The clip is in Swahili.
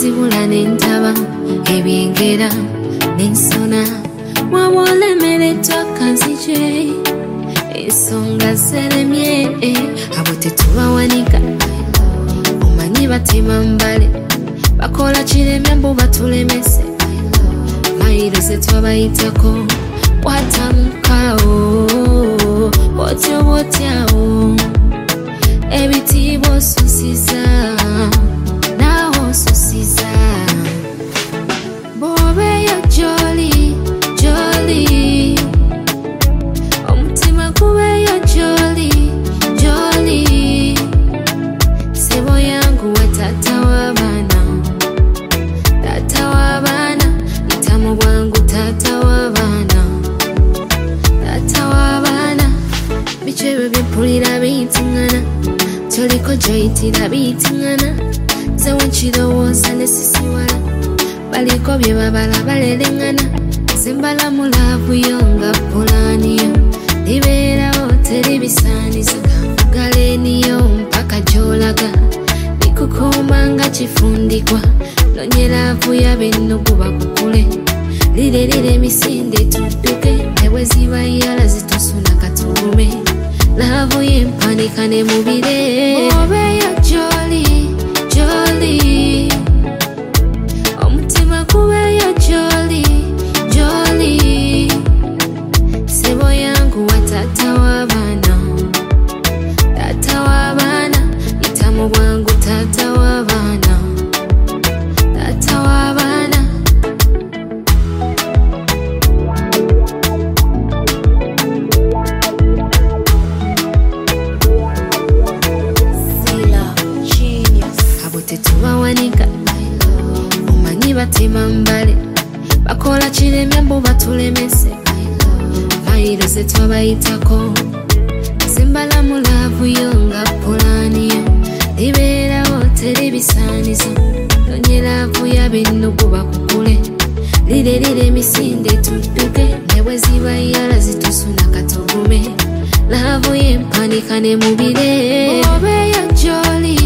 zibula n'entaba ebyengera n'ensona wawolemereddwa kanzije ensonga zeremye abo tetubawanika omanyi batema mbale bakola kireme mbu batulemese mayiro zetwabayitako watamukawo otyawo ebitiibwa osusiza nawe osusiza bw'obeeyo gy'oli omutima gubeeyo gy'oli sebo yangu we taata w'abaana itamu bwangu taata w'abaana biki ebyo byempulira biyitiŋŋana toliko gy'oyitira biyitiŋŋana nze wenkirowooza ne sisiwala baliko bye babala balereŋŋana nze mbalamulaavuyo nga pulaaniyo libeerawo teri bisaanizo galeeniyo mpaka gy'olaga likukuuma nga kifundikwa nonyeraavu yabennugu bakukule lirerire emisinde tudduke nebwe ziba yala zitusuna katugume laavu yempanika ne mubire obeeyo gy'oli omutima gubeeyo gy'oli sebo yangu wa taata w'abaana itamu bwangu taata w'abaana tetubawanika omanyi batema mbale bakola kiremye mbu batulemese mayiro zetwabayitako zimbalamulaavuyo nga pulaaniyo libeerawo teri bisaanizo nonyeraavu yabennugu bakukule lirerire emisinde tudduke nebwe ziba yala zitusuna katugume laavu yempanika ne mubire obeeyo gy'oli